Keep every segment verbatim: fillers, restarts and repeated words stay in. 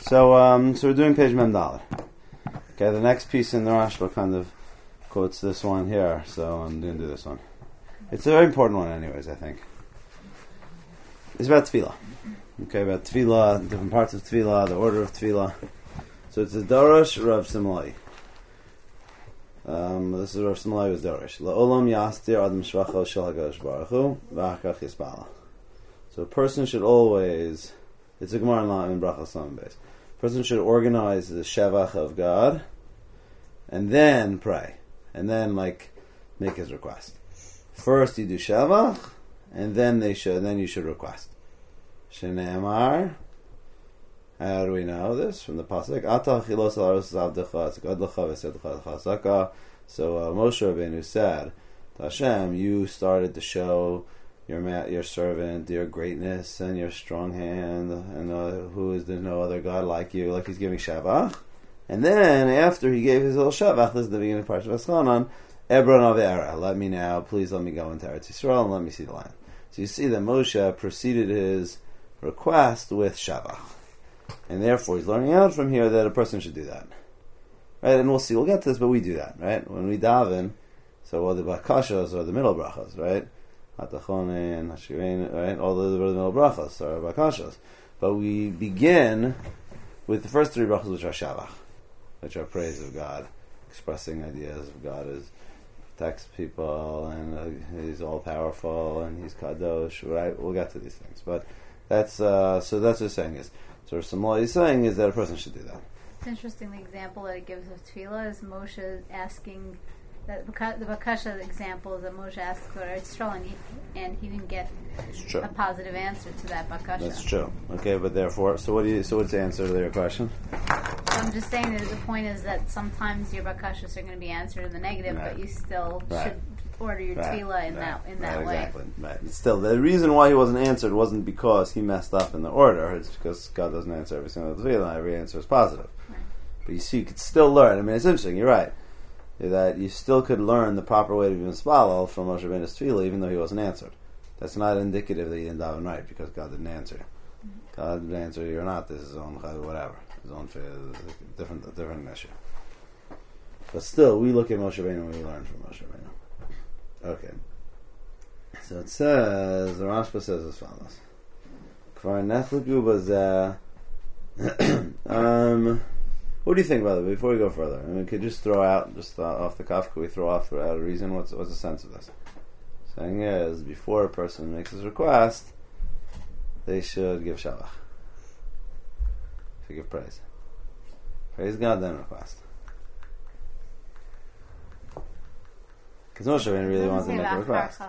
So, um, so we're doing page Mem Dalet. Okay, the next piece in the Rashba kind of quotes this one here, so I'm going to do this one. It's a very important one anyways, I think. It's about tefillah. Okay, about tefillah, different parts of tefillah, the order of tefillah. So it's a Dorosh Rav Simlai. Um, this is Rav Simlai was Dorosh. La'olam yastir adam shvacho shel HaKadosh Baruch Hu v'achach yispala. So a person should always, it's a Gemara in La- in Brachas Samim Beis. A person should organize the Shevach of God and then pray. And then like make his request. First you do Shevach and then they should then you should request. Shneimar. How do we know this? From the pasuk. Ata chilos alaros avdecha tzgadlecha v'sedlecha chasaka. So uh, Moshe Rabbeinu said to Hashem, "You started to show your ma- your servant your greatness and your strong hand, and uh, who is there no other God like you?" Like he's giving Shavach, and then after he gave his little Shavach, this is the beginning of Parashat Vaschanan. Ebron Avera, let me now, please let me go into Eretz Yisrael and let me see the land. So you see that Moshe preceded his request with Shavach. And therefore, he's learning out from here that a person should do that, right? And we'll see. We'll get to this, but we do that, right? When we daven, so all the bakashas are the middle brachas, right? Hatachone and Hashirein, right? All the, the middle brachas are bakashas, but we begin with the first three brachas, which are shavach, which are praise of God, expressing ideas of God as protects people, and uh, He's all powerful, and He's kadosh, right? We'll get to these things, but that's uh, so. That's what it's saying is. So Samla is saying is that a person should do that. It's interesting. The example that it gives of tefillah is Moshe asking that the Bakasha example is that Moshe asked for Eretz Yisrael and he, and he didn't get a positive answer to that Bakasha. That's true. Okay, but therefore, so what do you? So what's the answer to your question? So I'm just saying that the point is that sometimes your Bakashas are going to be answered in the negative, right. But you still right. should order your right. tefillah in right. that in right. that way. Exactly. Right. Still, the reason why he wasn't answered wasn't because he messed up in the order. It's because God doesn't answer every single tefillah. Every answer is positive. Right. But you see, you could still learn. I mean, it's interesting. You're right that you still could learn the proper way to be mispalel from Moshe Rabbeinu's tefillah, even though he wasn't answered. That's not indicative that he didn't daven right because God didn't answer you. Mm-hmm. God didn't answer you or not. This is his own whatever. His own different different issue. But still, we look at Moshe Rabbeinu and we learn from Moshe Rabbeinu. Okay. So it says, the Rashba says as follows. Kvar neflagu bazeh. Um, what do you think about it? Before we go further, I mean, could just throw out, just uh, off the cuff, could we throw off out a reason? What's what's the sense of this? Saying is, before a person makes his request, they should give shavach. Should give praise. Praise God, then request. Because Moshe really wants to make a request.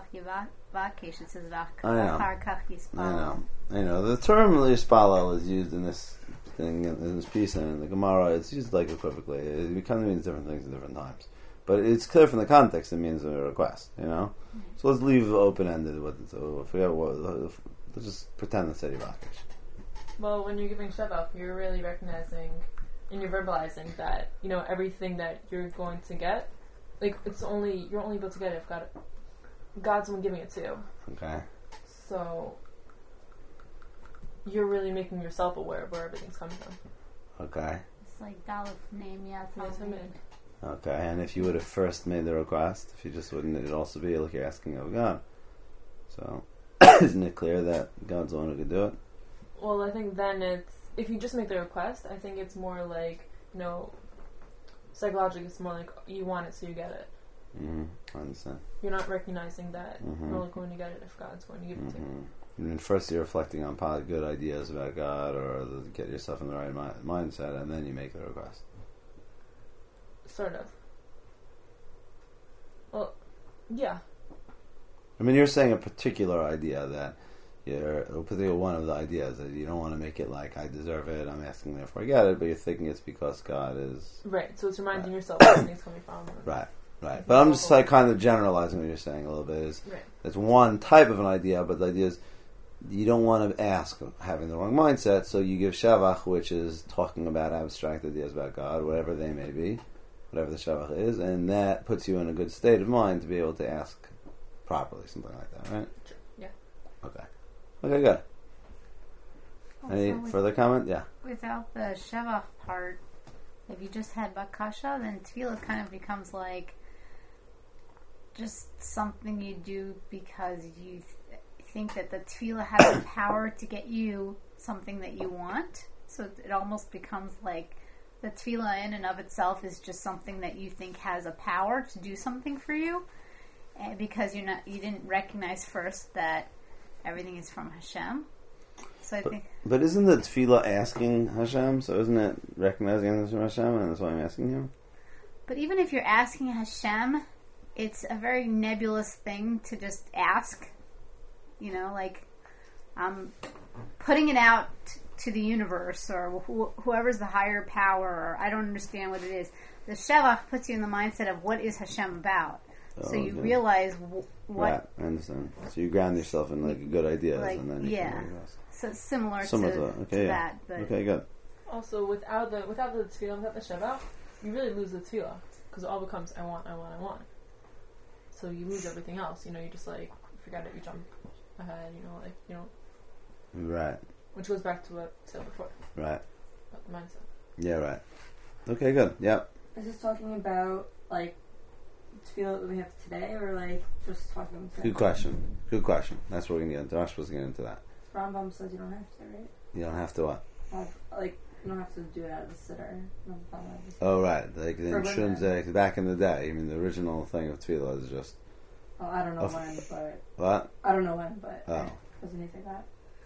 I know. I know. I know. The term Yishpalel is used in this thing, in this piece, and in the Gemara, it's used like equivocally. It kind of means different things at different times. But it's clear from the context it means a request, you know? Mm-hmm. So let's leave open-ended with it. So forget what, let's just pretend it's Eddie Bakish. Well, when you're giving Shabbat, you're really recognizing and you're verbalizing that, you know, everything that you're going to get, like, it's only, you're only able to get it if God, God's the one giving it to you. Okay. So, you're really making yourself aware of where everything's coming from. Okay. It's like Daleth name, yeah, okay, and if you would have first made the request, if you just wouldn't, it'd also be like you're asking of God. So, isn't it clear that God's the one who could do it? Well, I think then it's, if you just make the request, I think it's more like, you know, psychologically it's more like you want it so you get it. Mm-hmm. I understand. You're not recognizing that mm-hmm. you're only going to get it if God's going to give it mm-hmm. to you. And then first you're reflecting on probably good ideas about God or the, get yourself in the right mi- mindset, and then you make the request. Sort of. Well, yeah. I mean, you're saying a particular idea that you're, a particular one of the ideas that you don't want to make it like, I deserve it, I'm asking therefore I get it, but you're thinking it's because God is... Right, so it's reminding right. yourself where everything's coming from. Right, right. But I'm just like kind of generalizing what you're saying a little bit. Is right. It's one type of an idea, but the idea is you don't want to ask having the wrong mindset, so you give Shavach, which is talking about abstract ideas about God, whatever they may be, whatever the Shavach is, and that puts you in a good state of mind to be able to ask properly, something like that, right? Sure. Yeah. Okay. Okay, good. Any with, further comment? Yeah. Without the shevach part, if you just had bakasha, then tefillah kind of becomes like just something you do because you th- think that the tefillah has the power to get you something that you want. So it almost becomes like the tefillah in and of itself is just something that you think has a power to do something for you, and because you're not, you didn't recognize first that everything is from Hashem. So I but, think. But isn't the tefillah asking Hashem? So isn't it recognizing this from Hashem, and that's why I'm asking Him? But even if you're asking Hashem, it's a very nebulous thing to just ask. You know, like I'm putting it out t- to the universe, or wh- whoever's the higher power, or I don't understand what it is. The shevach puts you in the mindset of what is Hashem about. Oh, so you okay. realize w- what. Right, I understand. So you ground yourself in like good ideas, Like, and then you yeah. can So similar, Similar to, to that. Okay, to yeah. that. But Okay, good. Also, without the without the tefillah, without the shevach, you really lose the tefillah because it all becomes I want, I want, I want. So you lose everything else. You know, you just like forget it. You jump ahead. You know, like you know. Right. Which goes back to what I said before. Right. About the mindset. Yeah. Right. Okay. Good. Yep. Is this talking about like tefillah that we have today, or like just talking about today? Good question. Good question. That's what we're gonna get into. Rosh was gonna get into that. Rambam says you don't have to, right? You don't have to what? Well, like you don't have to do it out of the sitter. No, not out of the sitter. Oh, right. Like the For insurance women. day, back in the day. I mean, the original thing of tefillah is just Well, I don't know Of- when, but what? I don't know when, but Oh. doesn't he say that?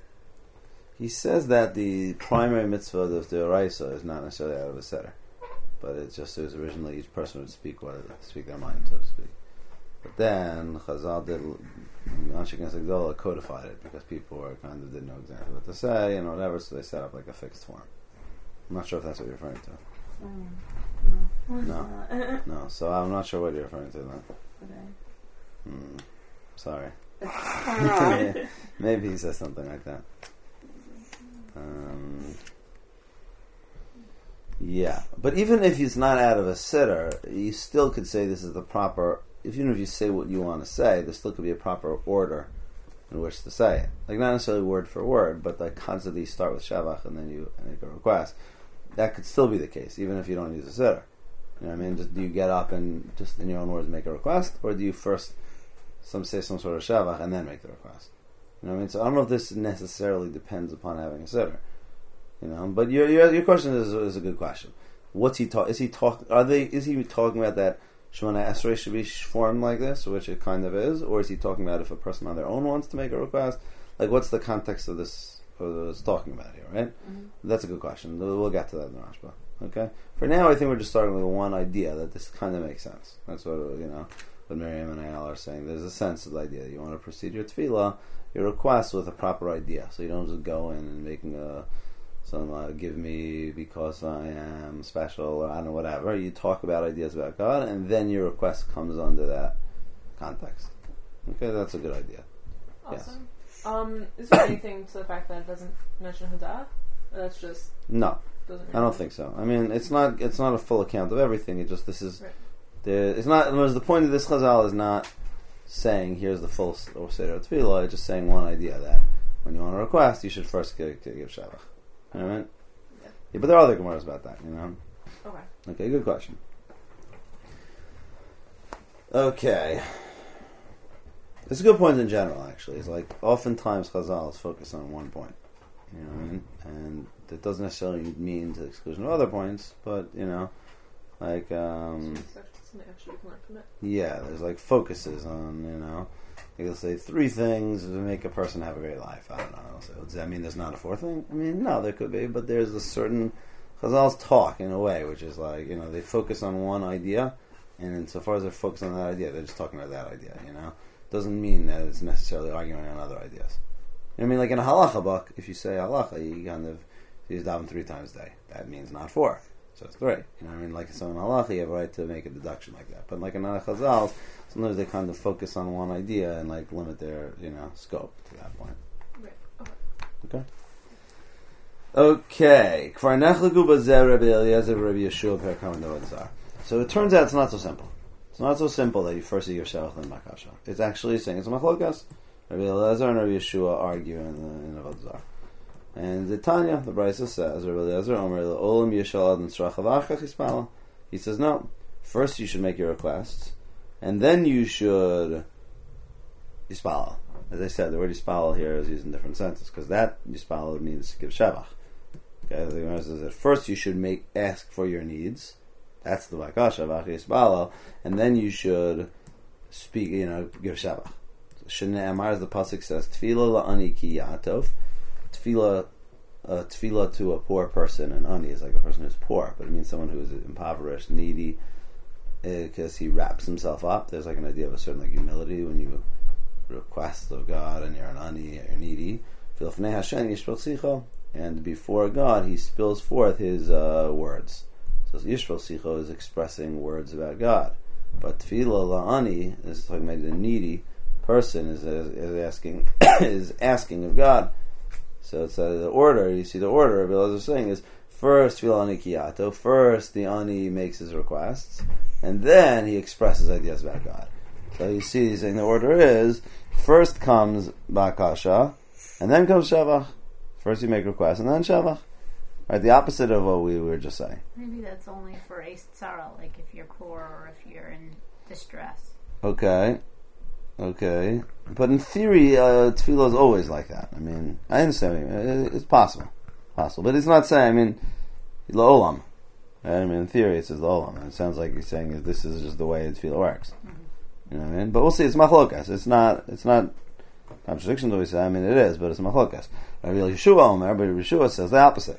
He says that the primary mitzvah of the Oraisa is not necessarily out of a setter, but it's just it was originally each person would speak what speak their mind, so to speak. But then Chazal did Anshe Knesset Gedolah codified it because people were kind of didn't know exactly what to say and whatever, so they set up like a fixed form. I'm not sure if that's what you're referring to. Mm. No. No. No, so I'm not sure what you're referring to then. Okay. Hmm. Sorry. It's Maybe he says something like that. Um, yeah, but even if it's not out of a sitter, you still could say this is the proper. Even if you say what you want to say, there still could be a proper order in which to say it. Like not necessarily word for word, but like constantly you start with shavach and then you make a request. That could still be the case, even if you don't use a sitter. You know what I mean? Just do you get up and just in your own words make a request, or do you first some say some sort of shavach and then make the request? You know what I mean? So I don't know if this necessarily depends upon having a sitter. You know, but your your, your question is, is a good question. What's he talk? Is he talk? Are they? Is he talking about that Shemona Esrei should be formed like this, which it kind of is, or is he talking about if a person on their own wants to make a request? Like, what's the context of this? Of this talking about here, right? Mm-hmm. That's a good question. We'll get to that in the Rashba. Okay. For now, I think we're just starting with one idea that this kind of makes sense. That's what you know. What Miriam and Ayala are saying. There's a sense of the idea that you want to proceed your tefillah, your request with a proper idea, so you don't just go in and making a some uh, give me because I am special or I don't know whatever. You talk about ideas about God, and then your request comes under that context. Okay, that's a good idea. Awesome. Yes. Um, is there anything to the fact that it doesn't mention Hudah? Or that's just no. Doesn't I don't think so. I mean, it's not it's not a full account of everything. It just this is right. the it's not. In other words, the point of this chazal is not saying here's the full or seder tefillah. It's just saying one idea that when you want to request, you should first give, give shavach. You know what I mean? Yeah. Yeah, but there are other gemaras about that. You know. Okay. Okay. Good question. Okay. It's a good point in general. Actually, it's like oftentimes chazal is focused on one point. You know what I mean? And that doesn't necessarily mean to the exclusion of other points, but you know, like um, something actually you can learn from it. Yeah, there's like focuses on you know, they'll say three things to make a person have a great life. I don't know. So does that mean there's not a fourth thing? I mean, no, there could be, but there's a certain Chazal's talk in a way, which is like you know they focus on one idea, and insofar as they're focused on that idea, they're just talking about that idea. You know, doesn't mean that it's necessarily arguing on other ideas. You know what I mean? Like in a halacha book, if you say halacha, you kind of you daven three times a day. That means not four, so it's three. You know what I mean? Like so in halacha, you have a right to make a deduction like that. But like in other chazals, sometimes they kind of focus on one idea and like limit their you know scope to that point. Right. Okay. Okay. Okay. Kfar nechlagu b'zeh Rabbi Eliezer Rabbi Yeshua perkam d'Avodah. So it turns out it's not so simple. It's not so simple that you first say your shavach and makasha. It's actually saying it's a machlokas. Rabbi Eliezer and Rabbi Yeshua argue in the in Avodah Zarah. And the Tanya, the Brisa says, Rabbi Eliezer, Omer Olam Yishal Adam Tzrach Avachach Yispala. He says, no. First, you should make your requests, and then you should Yispala. As I said, the word Yispala here is used in different senses, because that Yispala means to give Shevach. Okay, the Gemara says that first you should make ask for your needs. That's the Vakasha, Vach Yispala, and then you should speak, you know, give Shevach. Shnei Amar, as the pasuk says, Tefillah la'ani ki yatov. Tefillah, uh, tefillah to a poor person, and ani is like a person who's poor, but it means someone who is impoverished, needy, because uh, he wraps himself up. There's like an idea of a certain like humility when you request of God and you're an ani, you're needy. And before God, he spills forth his uh, words. So Yishpal Sicho is expressing words about God, but Tefillah la'ani is talking about the needy person is, is asking is asking of God. So it's uh, the order. You see the order. Rabbi Eliezer is saying is first Tefillah ani kiyato. First the ani makes his requests, and then he expresses ideas about God. So you see, he's saying the order is first comes bakasha, and then comes shevach. First you make requests, and then shevach. Right, the opposite of what we were just saying. Maybe that's only for a tzara, like if you're poor or if you're in distress. Okay. Okay, but in theory, uh, tefillah is always like that. I mean, I understand. It's possible, possible, but it's not saying. I mean, la'olam. Right? I mean, in theory, it says la'olam. It sounds like he's saying that this is just the way tefillah works. Mm-hmm. You know what I mean? But we'll see. It's machlokas. It's not. It's not contradiction to what we say. I mean, it is, but it's machlokas. Rabbi Yeshua Omer, but Yeshua says the opposite.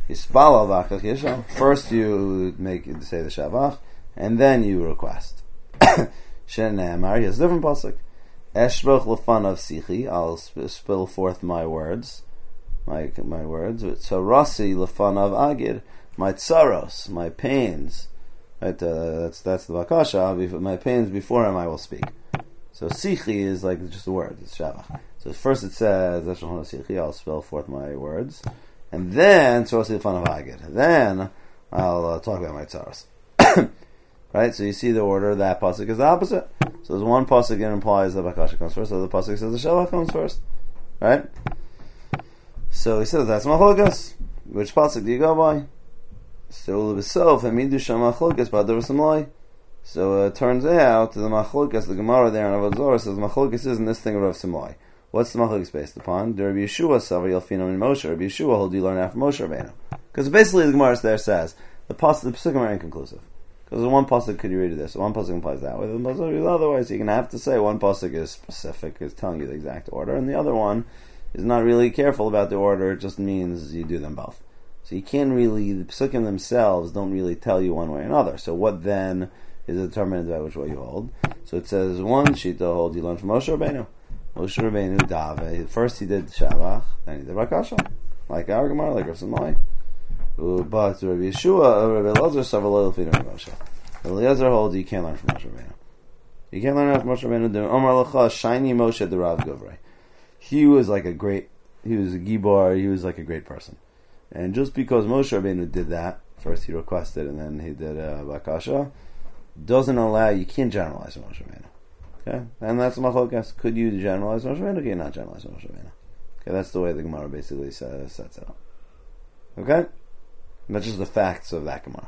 First, you make say the shavach, and then you request. Shenamar, he has a different pasuk. Eshroch lefanav sichi, I'll sp- spill forth my words, my my words. Tzarasi lefanav agid, my tsaros, my pains. Right, uh, that's that's the bakasha. My pains before him, I will speak. So sichi is like just a word. It's shavach. So first it says Eshroch lefanav sichi, I'll spill forth my words, and then tzarasi lefanav agid. Then I'll uh, talk about my tsaros. Right, so you see the order. That pasuk is the opposite. So there's one pasuk that implies that bakasha comes first. The other pasuk says the shavach comes first. Right. So he says that's machlokas. Which pasuk do you go by? So l'b'sof hamidu sham machlokas b'adav samloi. So uh, it turns out the machlokas, the Gemara there in Avodah Zarah says machlokas isn't this thing of Rav Samloi. What's the machlokas based upon? The Rabbi Yeshua savar yalfinu in Moshe. Rabbi Yeshua, how do you learn after Moshe Rabbeinu? Because basically the Gemara there says the pasuk, the pasukim are inconclusive. Because the one pasuk could you read it this, so one pasuk implies that way, the pasuk is otherwise. You're going to have to say one pasuk is specific, is telling you the exact order, and the other one is not really careful about the order. It just means you do them both. So you can't really, the pasukim themselves don't really tell you one way or another. So what then is determined by which way you hold? So it says one shita hold you learn from Moshe Rabbeinu. Moshe Rabbeinu dave. First he did shavach, then he did bakasha, like our Gemara, like Rav Samloi. But Rabbi Yeshua, Rabbi Eliezer, several little from Moshe. Rabbi Eliezer holds you can't learn from Moshe Rabbeinu. You can't learn from Moshe Rabbeinu. The Omar Lecha shiny Moshe the Rav Govrei. He was like a great. He was a gibor. He was like a great person. And just because Moshe Rabbeinu did that, first he requested and then he did uh, bakasha, doesn't allow. You can't generalize Moshe Rabbeinu. Okay, and that's machlokas. Could you generalize Moshe Rabbeinu? Can you not generalize Moshe Rabbeinu? Okay, that's the way the Gemara basically says, sets it up. Okay. And that's just the facts of that Gemara.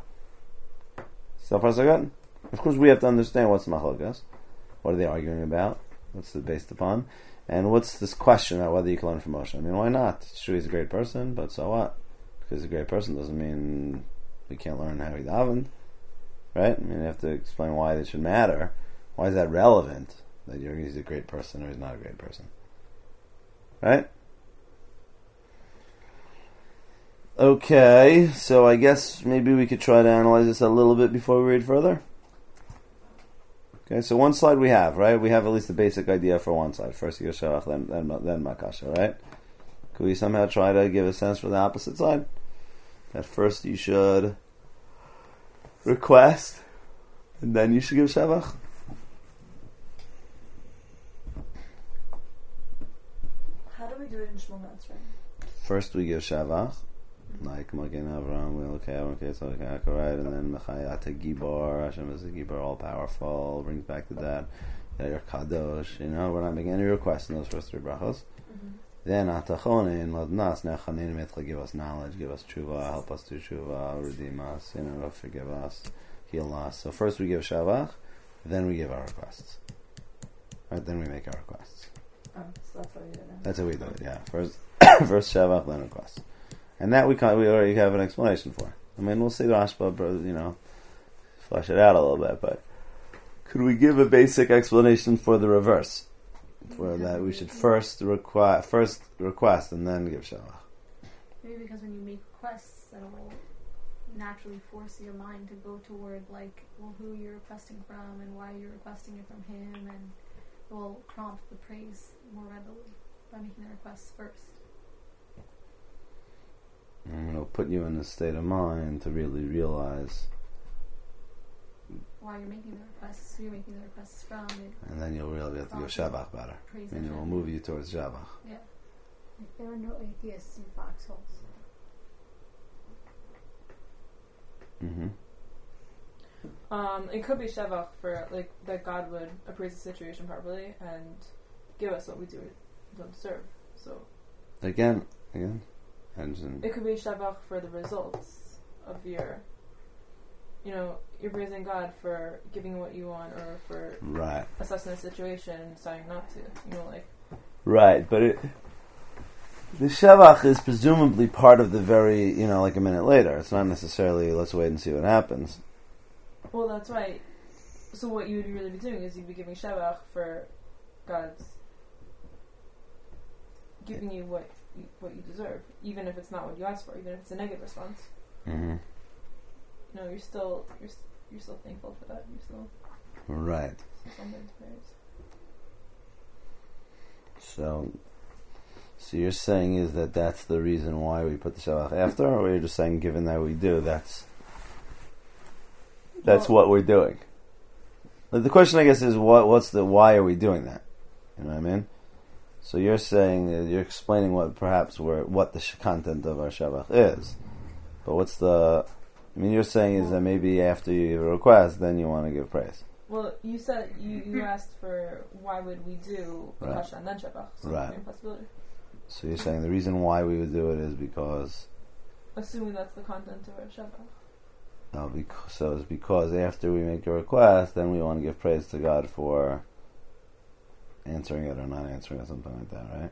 So far so good? Of course we have to understand what's machlokas. What are they arguing about? What's it based upon? And what's this question about whether you can learn from Moshe? I mean, why not? It's true he's a great person, but so what? Because he's a great person doesn't mean we can't learn how he davened. Right? I mean, you have to explain why it should matter. Why is that relevant? That you're, he's a great person or he's not a great person. Right? Okay, so I guess maybe we could try to analyze this a little bit before we read further. Okay, so one slide we have, right? We have at least the basic idea for one side. First you go Shavach, then, then, then Makasha, right? Could we somehow try to give a sense for the opposite side? That first you should request, and then you should give Shavach? How do we do it in Shmuel Atzrayim? First we give Shavach. Like Magen Avraham, we look at okay, so right, and then Mechayata Gibor, Hashem is a Gibor, all powerful, brings back the dead. You're Kadosh, you know, we're not making any requests in those first three brachos. Mm-hmm. Then atachonin ladnas nechanin mitcha, give us knowledge, give us tshuva, help us do tshuva, redeem us, you know, forgive us, heal us. So first we give shavach, then we give our requests. Right? Then we make our requests. Oh, so that's what we do now. That's what we do it. Yeah. First, first shavach, then requests, and that we can we already have an explanation for. I mean, we'll see the Rashba, you know, flesh it out a little bit, but could we give a basic explanation for the reverse? For that we should first request, first request and then give shavach. Maybe because when you make requests, that'll naturally force your mind to go toward like, well, who you're requesting from and why you're requesting it from him, and it will prompt the praise more readily by making the requests first. And it'll put you in a state of mind to really realize. While you're making the requests, who you're making the requests from. It And then you'll really have to give shavach better. And it will move you towards shavach. Yeah. Like there are no atheists in foxholes. Mm-hmm. Um, it could be shevach for like that God would appraise the situation properly and give us what we do don't deserve. So Again, again, and it could be shevach for the results of your, you know, you're praising God for giving you what you want, or for right, assessing the situation and deciding not to. You know, like right, but it. The shavach is presumably part of the very, you know, like a minute later. It's not necessarily, let's wait and see what happens. Well, that's right. So what you would really be doing is you'd be giving shevach for God's giving you what you, what you deserve, even if it's not what you asked for, even if it's a negative response. Mm-hmm. You know, you're still you're you're still thankful for that. You're still right. still something to praise. So, so you're saying is that that's the reason why we put the shavach after, or you're just saying given that we do, that's that's Well, what we're doing. But the question, I guess, is what what's the why are we doing that? You know what I mean? So you're saying uh, you're explaining what perhaps we're, what the sh- content of our shavach is, but what's the? I mean, you're saying is that maybe after you give a request, then you want to give praise. Well, you said you, you asked for why would we do Right. bakasha and then shevach? So Right. it's a possibility. So you're saying the reason why we would do it is because Assuming that's the content of our shevach. uh, because so it's because after we make a request, then we want to give praise to God for answering it or not answering it, something like that, right?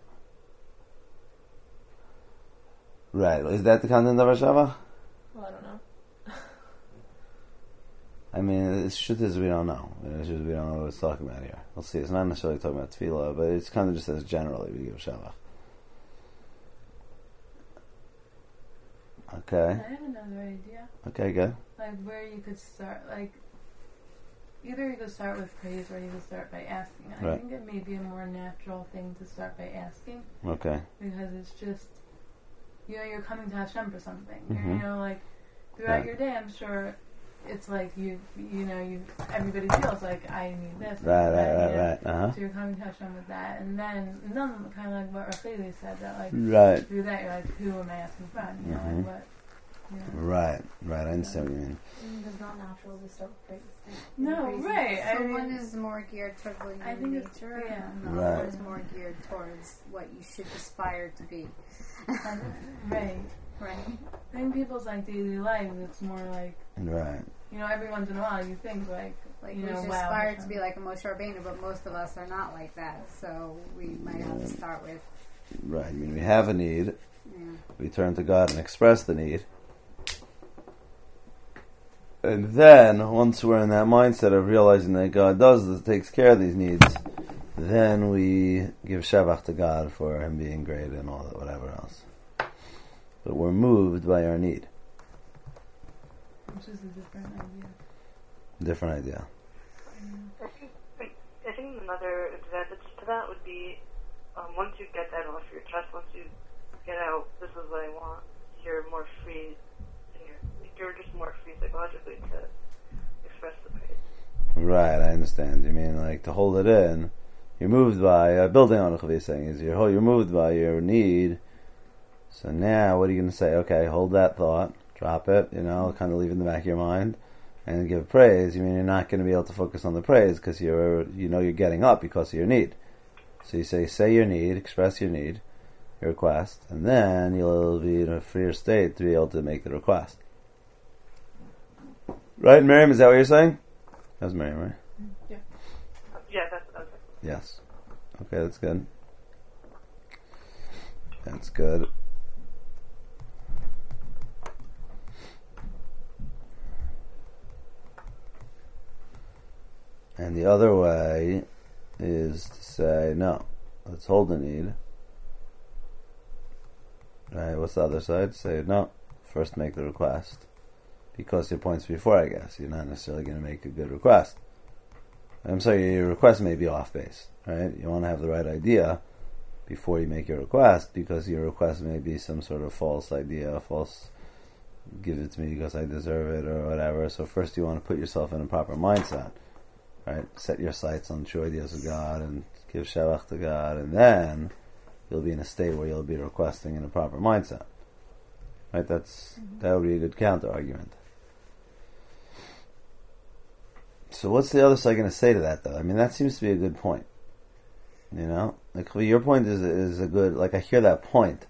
Right. Is that the content of our shavach? Well, I don't know. I mean, it's truth is we don't know. It's just we don't know what it's talking about here. We'll see. It's not necessarily talking about tefillah, but it's kind of just as generally we give shavach. Okay. I have another idea. Okay, good. Like where you could start, like either you could start with praise or you could start by asking. I Right. think it may be a more natural thing to start by asking Okay. because it's just, you know, you're coming to Hashem for something. Mhm. You're, you know, like throughout Right. your day, I'm sure it's like you, you know, you everybody feels like I need this. I Right, need that, right, right, you know? right. Uh huh. So you're coming to Hashem with that, and then, and then kind of like what Racheli said that like Right. through that you're like, who am I asking from? You know, Mhm. like what. You know? Right. Right. I understand what you mean. Mm, It's not natural to start with praise. No, Praise. right. So I mean, one is more geared toward what I your think it's- nature, yeah. and the Right. other is more geared towards what you should aspire to be. right. Right? In people's like daily life, it's more like, Right. you know, every once in a while you think like, Like you we know, should wow, aspire Hashem. to be like a Moshe Rabbeinu, but most of us are not like that. So we might have to start with, Right. I mean, we have a need. yeah. We turn to God and express the need. And then, once we're in that mindset of realizing that God does this, takes care of these needs, then we give Shabbat to God for Him being great and all that, whatever else. But we're moved by our need. which is a different idea. Different idea. I think, I think another advantage to that would be um, once you get that off your chest, once you get out, this is what I want, you're more free, and you're, you're just more free psychologically to express the praise. Right, I understand. You mean like to hold it in, you're moved by, uh, building on what Chavi's saying, is you're, you're moved by your need. So now, what are you going to say? Okay, hold that thought, drop it, you know, kind of leave it in the back of your mind, and give praise. You mean you're not going to be able to focus on the praise because you're, you know, you're getting up because of your need. So you say, say your need, express your need, your request, and then you'll be in a freer state to be able to make the request. Right, Miriam? Is that what you're saying? That's Miriam, right? Yeah. Yeah, that's that's it. Yes. Okay, that's good. That's good. And the other way is to say, no, let's hold the need. Right, what's the other side? Say, no, first make the request. Because your points before, I guess, you're not necessarily going to make a good request. I'm sorry, your request may be off base, right? You want to have the right idea before you make your request, because your request may be some sort of false idea, false, give it to me because I deserve it, or whatever. So first you want to put yourself in a proper mindset, right? Set your sights on true ideas of God and give Shavach to God, and then you'll be in a state where you'll be requesting in a proper mindset. Right? That's, mm-hmm. That would be a good counter argument. So what's the other side going to say to that, though? I mean, that seems to be a good point. You know? Like, your point is is a good, like, I hear that point,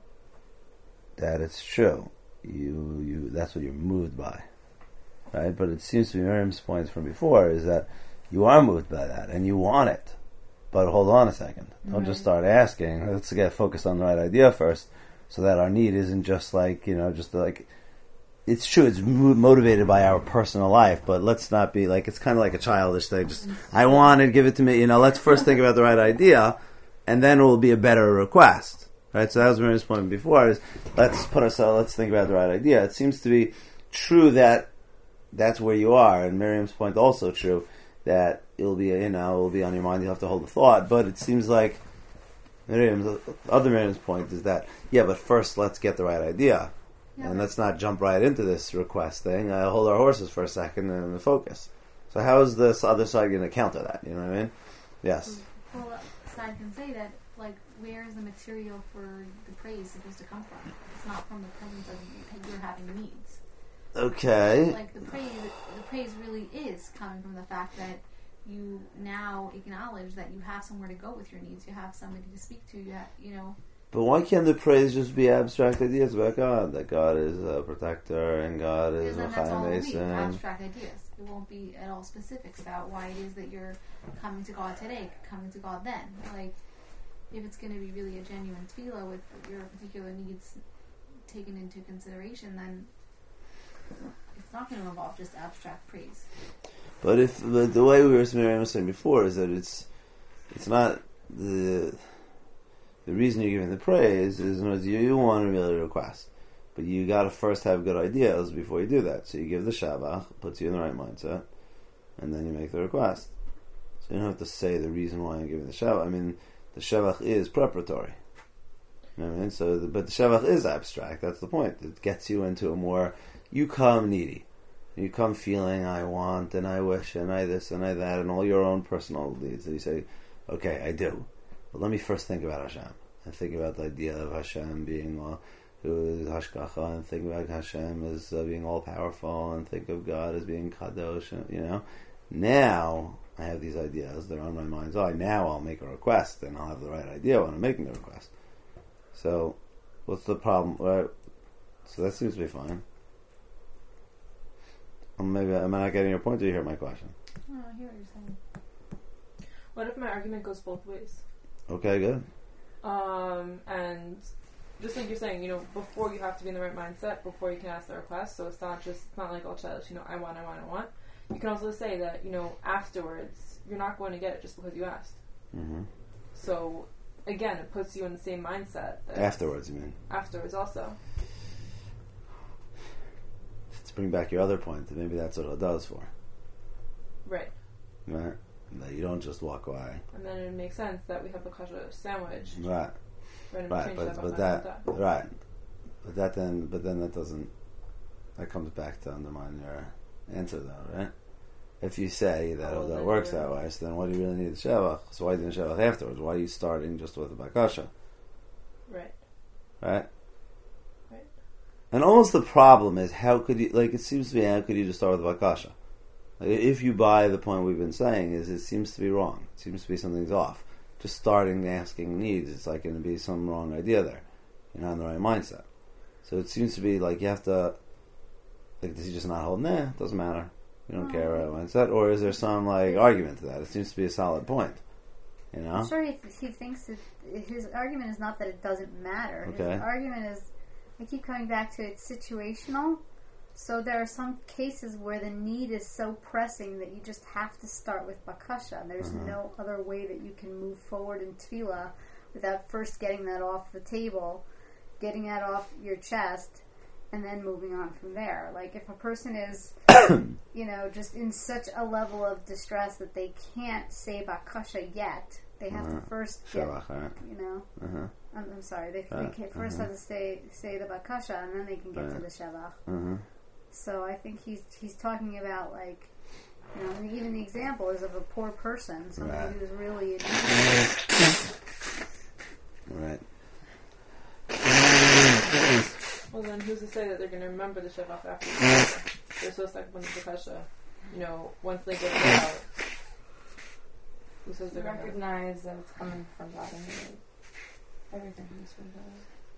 that it's true. You, you, that's what you're moved by. Right? But it seems to be Miriam's points from before is that you are moved by that, and you want it. But hold on a second. Don't right. just start asking. Let's get focused on the right idea first, so that our need isn't just like, you know, just like, it's true, it's motivated by our personal life, but let's not be like, it's kind of like a childish thing, just, I want it, give it to me, you know, let's first think about the right idea, and then it will be a better request. Right? So that was Maria's point before, is let's put ourselves, let's think about the right idea. It seems to be true that that's where you are, and Miriam's point also true, that it'll be, you know, it'll be on your mind, you'll have to hold the thought, but it seems like Miriam's, other Miriam's point is that, yeah, but first let's get the right idea. Yeah, and let's not jump right into this request thing. Uh, hold our horses for a second and focus. So how is this other side going to counter that? You know what I mean? Yes. Well, the side can say that, like, where is the material for the praise supposed to come from? It's not from the presence of your having needs. Okay. Like, the praise, the praise really is coming from the fact that you now acknowledge that you have somewhere to go with your needs. You have somebody to speak to. You have, you know. But why can't the praise just be abstract ideas about God? That God is a protector and God is a Chaim Mason. Abstract ideas. It won't be at all specifics about why it is that you're coming to God today, coming to God then. Like, if it's going to be really a genuine tefillah with your particular needs taken into consideration, then it's not going to involve just abstract praise. But if but the way we were saying before is that it's it's not the the reason you're giving the praise is because you, you want to really request, but you got to first have good ideas before you do that. So you give the shavach, puts you in the right mindset, and then you make the request. So you don't have to say the reason why I'm giving the shavach. I mean, the shavach is preparatory. You know what I mean? So, the, but the shavach is abstract. That's the point. It gets you into a more. You come needy. You come feeling I want and I wish and I this and I that and all your own personal needs. And you say, okay, I do. But let me first think about Hashem. And think about the idea of Hashem being all, who is Hashgacha, and think about Hashem as uh, being all powerful, and think of God as being Kadosh, and, you know. Now, I have these ideas, they're on my mind's eye. Now I'll make a request, and I'll have the right idea when I'm making the request. So, what's the problem? Right? So that seems to be fine. Or maybe, am I not getting your point, or you hear my question? No, I hear what you're saying. What if my argument goes both ways? Okay, good. Um, and just like you're saying, you know, before you have to be in the right mindset, before you can ask the request, so it's not just, it's not like all childish, you know, I want, I want, I want. You can also say that, you know, afterwards, you're not going to get it just because you asked. Mm-hmm. So, again, it puts you in the same mindset. Afterwards, you mean? Afterwards also. To bring back your other point, maybe that's what it does for. Right. Right? That you don't just walk away. And then it makes sense that we have the kasha sandwich. Right. Right, right but, but that, that, right. But that then, but then that doesn't, that comes back to undermine your answer though, right? If you say that, oh, that works that way, so then why do you really need the shavach? So why didn't shavach afterwards? Why are you starting just with the bakasha? Right. Right? Right. And almost the problem is, how could you, like, it seems to me, how could you just start with the bakasha? Like, if you buy the point we've been saying, is it seems to be wrong. It seems to be something's off. just starting asking needs, it's like going to be some wrong idea there. You're not in the right mindset. So it seems to be like you have to, like, does he just not hold? Nah, doesn't matter. You don't oh. care right mindset. Or is there some, like, argument to that? It seems to be a solid point. You know? I'm sure he, he thinks that his argument is not that it doesn't matter. Okay. His argument is, I keep coming back to it's situational. So there are some cases where the need is so pressing that you just have to start with bakasha. There's uh-huh. no other way that you can move forward in tefillah without first getting that off the table, getting that off your chest, and then moving on from there. Like if a person is, you know, just in such a level of distress that they can't say bakasha yet, they have uh-huh. to first get, you know, uh-huh. I'm, I'm sorry, they, uh, they can first uh-huh. have to say say the bakasha, and then they can get uh-huh. to the shevach. Uh-huh. So I think he's he's talking about, like, you know, even the example is of a poor person, somebody right. who's really in need. Right. Well, then who's to say that they're going to remember the shevach after they're so stuck with the bakasha? You know, once they get it out, who says they're going to recognize that it's coming from God and everything comes from God?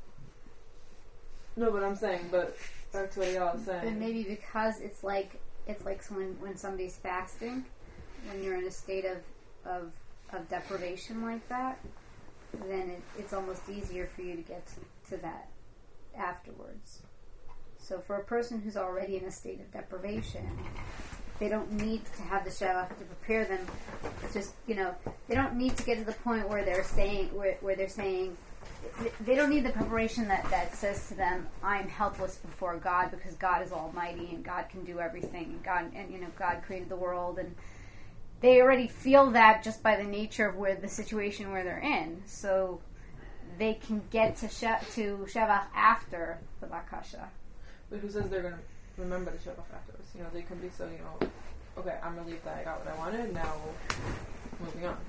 No, but I'm saying, but back to what y'all was saying. But maybe because it's like it's like when when somebody's fasting, when you're in a state of of, of deprivation like that, then it, it's almost easier for you to get to, to that afterwards. So for a person who's already in a state of deprivation, they don't need to have the shevach to prepare them. Just, you know, they don't need to get to the point where they're saying where, where they're saying. They don't need the preparation that, that says to them, I'm helpless before God because God is almighty and God can do everything and God and you know God created the world, and they already feel that just by the nature of where the situation where they're in. So they can get to she- to shevach after the bakasha. But who says they're going to remember the shevach afterwards? You know, they can be so, you know, okay, I'm relieved that I got what I wanted, now moving on.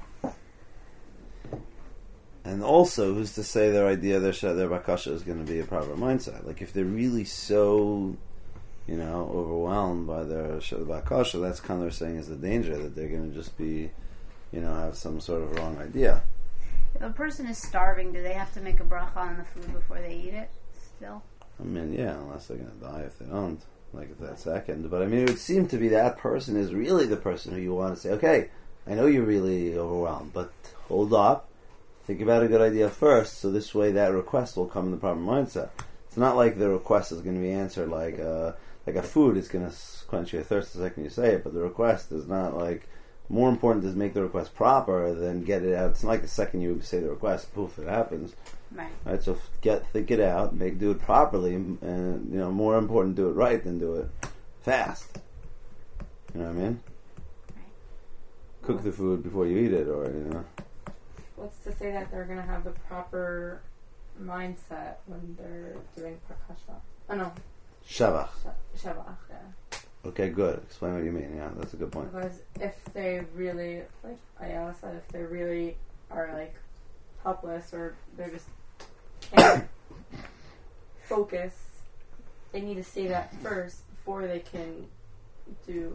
And also, who's to say their idea, their their bakasha is going to be a proper mindset? Like, if they're really so, you know, overwhelmed by their bakasha, that's kind of they're saying is the danger, that they're going to just be, you know, have some sort of wrong idea. If a person is starving, do they have to make a bracha on the food before they eat it still? I mean, yeah, unless they're going to die if they don't, like at that second. But I mean, it would seem to be that person is really the person who you want to say, okay, I know you're really overwhelmed, but hold up. Think about a good idea first, so this way that request will come in the proper mindset. It's not like the request is going to be answered like uh, like a food is going to quench your thirst the second you say it, but the request is not like, more important is make the request proper than get it out. It's not like the second you say the request, poof, it happens. Right. Right. So get think it out, make do it properly, and you know, more important do it right than do it fast. You know what I mean? Right. Cook the food before you eat it, or you know. What's to say that they're going to have the proper mindset when they're doing bakasha? Oh no. Shevach. Sh- Shevach, yeah. Okay, good. Explain what you mean. Yeah, that's a good point. Because if they really, like Ayala said, if they really are like helpless or they just can't focus, they need to say that first before they can do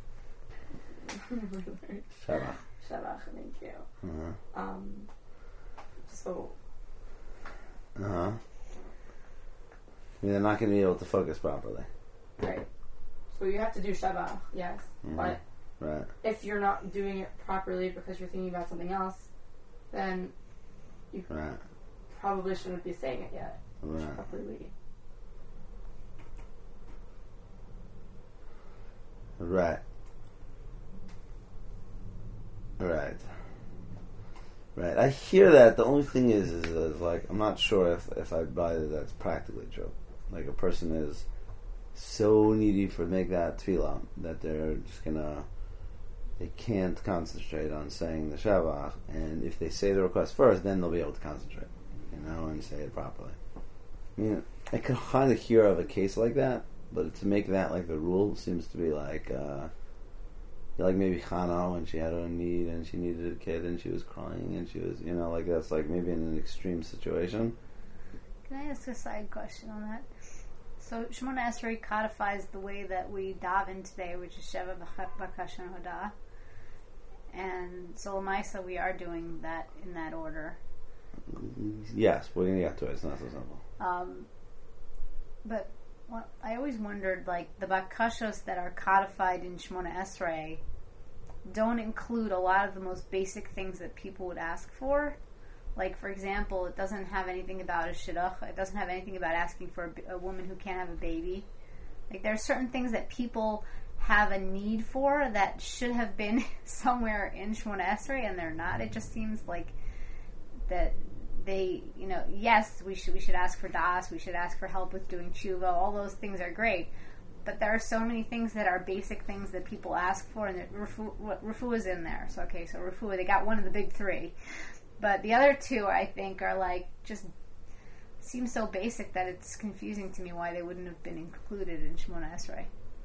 Shevach. Shevach, thank you. Uh-huh. Um, so. Uh huh. I mean, they're not going to be able to focus properly. Right. So you have to do Shevach, yes. Mm-hmm. But right. if you're not doing it properly because you're thinking about something else, then you right. probably shouldn't be saying it yet. Right. You should probably wait. Right. Right. Right. I hear that. The only thing is, is, is like, I'm not sure if, if I buy that that's practically true. Like, a person is so needy for make that tefillah that they're just gonna, they can't concentrate on saying the shevach, and if they say the request first, then they'll be able to concentrate, you know, and say it properly. I mean, I could kind of hear of a case like that, but to make that like the rule seems to be like, uh, like maybe Hannah when she had her need and she needed a kid and she was crying and she was, you know, like that's like maybe in an extreme situation. Can I ask a side question on that? So Shemona Esrei codifies the way that we daven today, which is Sheva Bakasha and Hodah. And so Lamaisa, we are doing that in that order. Yes, we're gonna get to it. It's not so simple. Um, but what, I always wondered, like, the bakashos that are codified in Shemona Esrei don't include a lot of the most basic things that people would ask for. Like, for example, it doesn't have anything about a shidduch. It doesn't have anything about asking for a, a woman who can't have a baby. Like, there are certain things that people have a need for that should have been somewhere in Shemona Esrei, and they're not. It just seems like that they, you know, yes, we should we should ask for das, we should ask for help with doing tshuva. All those things are great, but there are so many things that are basic things that people ask for, and that refu, refu is in there. So okay, so refu, they got one of the big three, but the other two, I think, are like just seem so basic that it's confusing to me why they wouldn't have been included in Shemona Esrei.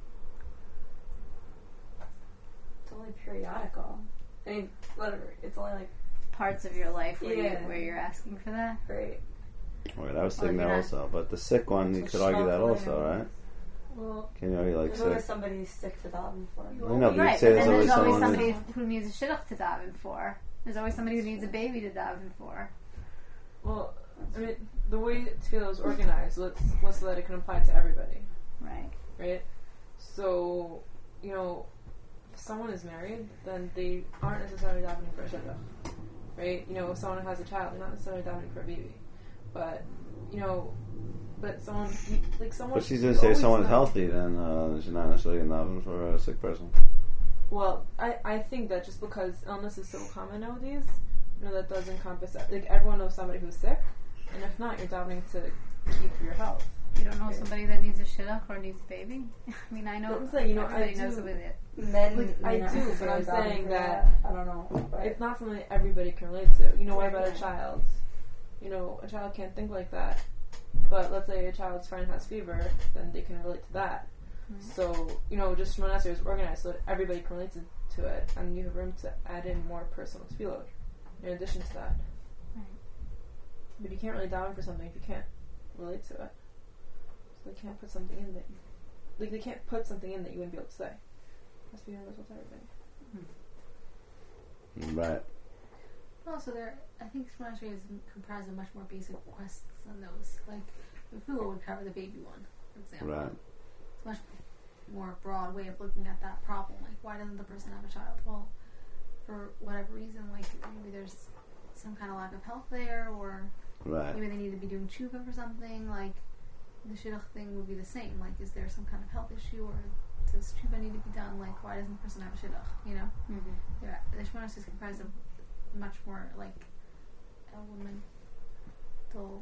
It's only periodical. I mean, whatever. It's only like Parts of your life where, Yeah. you, where you're asking for that. great. Right, I was Well, thinking that yeah. also, but the sick one, you It's could argue that shuffling. also, right? Well, Can you argue like There's always sick? somebody sick to daven for. I know, but Right, you'd say but there's then always there's always someone. somebody who needs a shidduch to daven for. There's always somebody who needs a baby to daven for. well, I mean, the way tefillah is organized, let's let's let it can apply to everybody, Right. right? So, you know, if someone is married, then they aren't necessarily davening for a shidduch, right? You know, if someone has a child, they're not necessarily davening for a baby, but you know, but someone like someone. But she's gonna you say if always someone is know- healthy, then uh, she's not necessarily gonna daven for a sick person. Well, I, I think that just because illness is so common nowadays, you know, that does encompass, like, everyone knows somebody who's sick, and if not, you're davening to keep your health. You don't know somebody that needs a shidduch or needs a baby? I mean, I know That's what I'm saying, you know, everybody I knows do- somebody that. Men, Like, may I not do, but necessarily I'm daven saying for that I don't know. But It's not something that everybody can relate to. You know, what about a child? You know, a child can't think like that, but let's say a child's friend has fever, then they can relate to that. So, you know, just Shemona Esrei is organized so that everybody can relate to, to it, and you have room to add in more personal tefillot in addition to that. Right. But you can't really daven for something if you can't relate to it. So they can't put something in that you, like they can't put something in that you wouldn't be able to say. It has to be universal to everybody. Right. Also, there, I think Shemona Esrei is comprised of much more basic requests than those. Like, the Fulah would cover the baby one, for example. Right. It's a much more broad way of looking at that problem. Like, why doesn't the person have a child? Well, for whatever reason, like, maybe there's some kind of lack of health there, or Right. maybe they need to be doing tshuva for something. Like, the shidduch thing would be the same. Like, is there some kind of health issue, or does tshuva need to be done? Like, why doesn't the person have a shidduch, you know? Mm-hmm. Yeah, the Shemona Esrei is comprised of much more, like, elemental.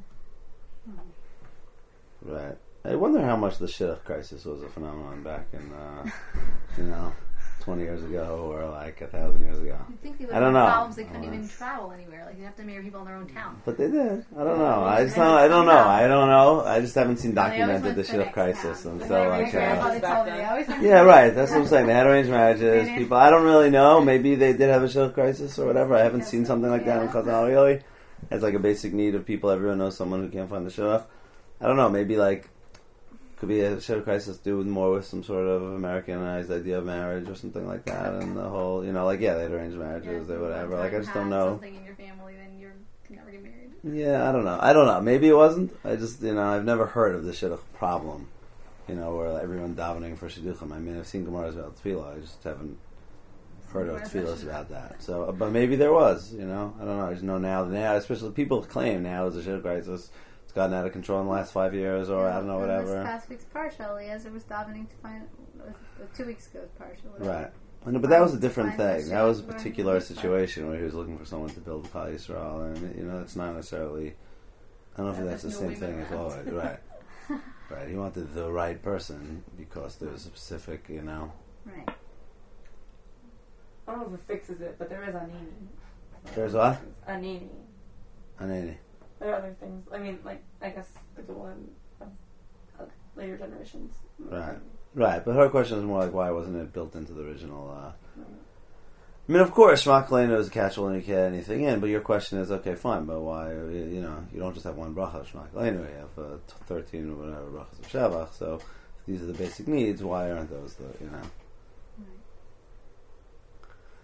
Right. I wonder how much the shidduch crisis was a phenomenon back in, uh, you know, twenty years ago or like a thousand years ago. You'd think they would I don't have know. problems they couldn't Uh, even travel anywhere. Like, they have to marry people in their own town. But they did. I don't know. Yeah, I just and don't. I don't know. somehow- I don't know. I just haven't seen Well, they always documented went the to the shidduch next crisis, town. and My so like. great Uh, grandfather Back told me then. they always went to yeah, the right. next That's what I'm town. saying. They had arranged marriages. They People. I don't really know. Maybe they did have a shidduch crisis or whatever. I haven't Yes, seen something like that in yeah. Chazal really. It's like a basic need of people. Everyone knows someone who can't find the shidduch. I don't know. Maybe like could be a shidduch crisis to do with more with some sort of Americanized idea of marriage or something like that, and the whole, you know, like yeah, they'd arrange marriages, they whatever. Like I just don't know. Something in your family, then you can never get married. Yeah, I don't know. I don't know. Maybe it wasn't. I just, you know, I've never heard of the shidduch problem. You know, where everyone davening for shidduchim. I mean, I've seen Gemaras about tefillah. I just haven't heard of tefillahs about that. So, but maybe there was. You know, I don't know. I just know now. Now, especially people claim now is a shidduch crisis. It's gotten out of control in the last five years, or I don't know, And whatever. This past week's parsha, Eliezer was davening to find uh, two weeks ago's parsha. Whatever. Right. I know, but that was a different Fine, thing. That was a sure. particular situation where he was looking for someone to build Kal Yisrael, and you know, it's not necessarily. I don't know if Yeah, that's the there's same no thing way as around. always. Right. Right. He wanted the right person because there was a specific, you know. Right. I don't know if it fixes it, but there is anini. There's what? Anini. Anani. There are other things. I mean, like, I guess the one of, of later generations. Right. Right. But her question is more like, why wasn't it built into the original? Uh, I mean, of course, Shema Kalenu is a catch-all and you can't add anything in. But your question is, okay, fine, but why? You know, you don't just have one bracha of Shema Kalenu. You have uh, thirteen or whatever brachas of Shavach. So if these are the basic needs. Why aren't those the, you know?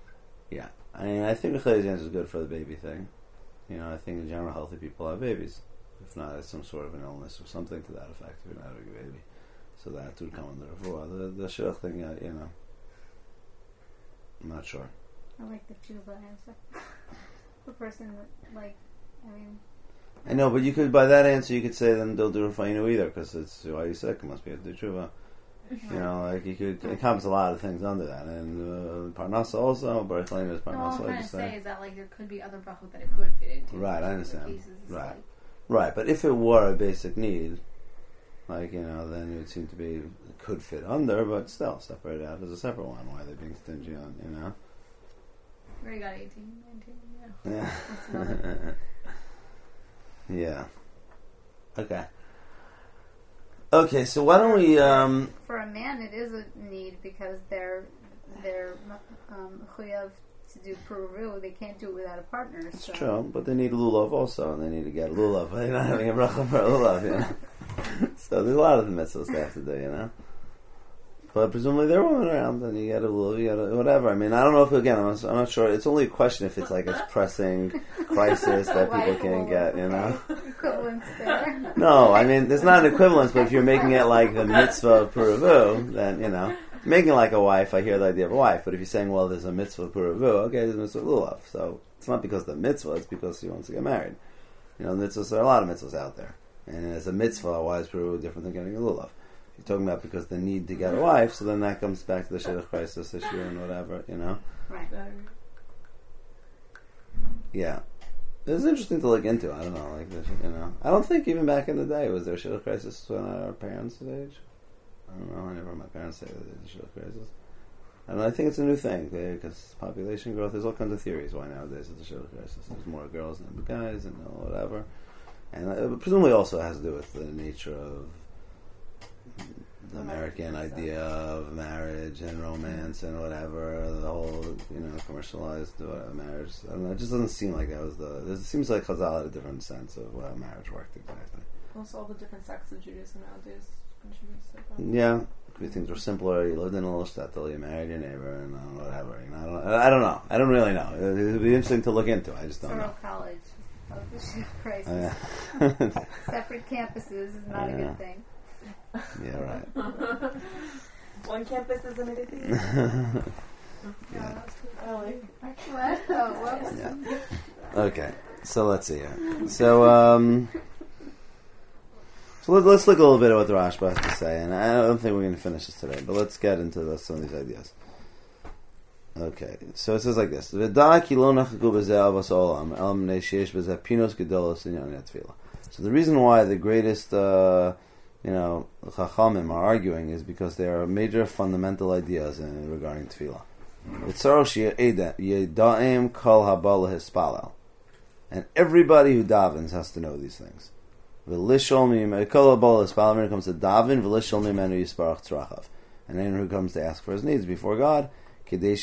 Yeah. I mean, I think the answer is good for the baby thing. You know, I think in general healthy people have babies. If not, it's some sort of an illness or something to that effect. If you're not having a baby. So that would come under the The, the shidduch thing, uh, you know, I'm not sure. I like the tshuva answer. The person that, like, I mean... I know, but you could, by that answer, you could say then don't do Rafa'inu either, because it's why you sick, it must be a tshuva. You know, like you could encompass a lot of things under that, and uh, Parnasa also, Baruch Leinu is No, all Parnasa. I'm Like trying you to say. say is that like there could be other brachot that it could fit into. Right, I In some understand. cases, it's Right. like- Right, but if it were a basic need, like, you know, then it would seem to be, it could fit under, but still, separate out as a separate one. Why are they being stingy on, you know? We already got eighteen, nineteen, yeah. Yeah. Yeah. Okay. Okay, so why don't we, um... For a man, it is a need because they're they're um, chuyav to do peru. They can't do it without a partner. It's so. true, but they need lulav also, and they need to get lulav. They're not having a bracha for a lulav, you know? So there's a lot of the mitzvahs they have to do, you know? But presumably they're women around, and you get a lulav, you get a, whatever. I mean, I don't know if, again, I'm not, I'm not sure. It's only a question if it's like a pressing crisis that people can't get, you know? Equivalence there. No, I mean, there's not an equivalence, but if you're making it like the mitzvah of Puravu, then, you know, making it like a wife, I hear the idea of a wife, but if you're saying, well, there's a mitzvah of Puravu, okay, there's a mitzvah of lulav. So it's not because of the mitzvah, it's because she wants to get married. You know, mitzvahs, there are a lot of mitzvahs out there. And as a mitzvah, why is Puravu different than getting a lulav? If you're talking about because the need to get a wife, so then that comes back to the shidduch crisis issue and whatever, you know? Right. Yeah. It's interesting to look into. I don't know, like this, you know. I don't think even back in the day was there a shidduch crisis when our parents' age. I don't know. I never heard my parents say that there's a shidduch crisis. I don't know. I think it's a new thing because population growth. There's all kinds of theories why nowadays it's a shidduch crisis. There's more girls than guys and whatever, and uh, presumably also has to do with the nature of the American idea of marriage and romance and whatever, the whole, you know, commercialized uh, marriage. I don't know, it just doesn't seem like that was the... It seems like Chazal had a different sense of how marriage worked exactly. Also, all the different sects of Judaism nowadays contributes to that. Yeah, could be things were simpler. You lived in a little shtetl, you married your neighbor, and uh, whatever. You know, I don't, I don't know. I don't really know. It would be interesting to look into. I just don't Thorough know. college of the shidduch crisis. Oh, yeah. Separate campuses is not Yeah. a good thing. Yeah, right. One campus isn't a good thing. Yeah. I like. What? Oh, whoops. Yeah. Okay, so let's see here. So, um, so let, let's look a little bit at what the Rashba has to say, and I don't think we're going to finish this today, but let's get into the, some of these ideas. Okay, so it says like this: So the reason why the greatest, uh, you know, Chachamim are arguing is because there are major fundamental ideas in regarding tefillah. And everybody who davens has to know these things. When it comes to daven, and anyone who comes to ask for his needs before God, so this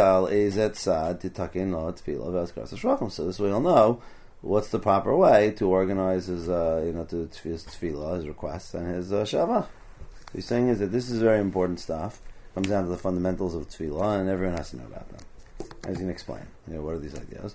way he'll know what's the proper way to organize his, uh, you know, to his tefillah, his requests, and his uh, shavach. So he's saying is that this is very important stuff. It comes down to the fundamentals of tefillah, and everyone has to know about them. As he's going to explain, you know, what are these ideas?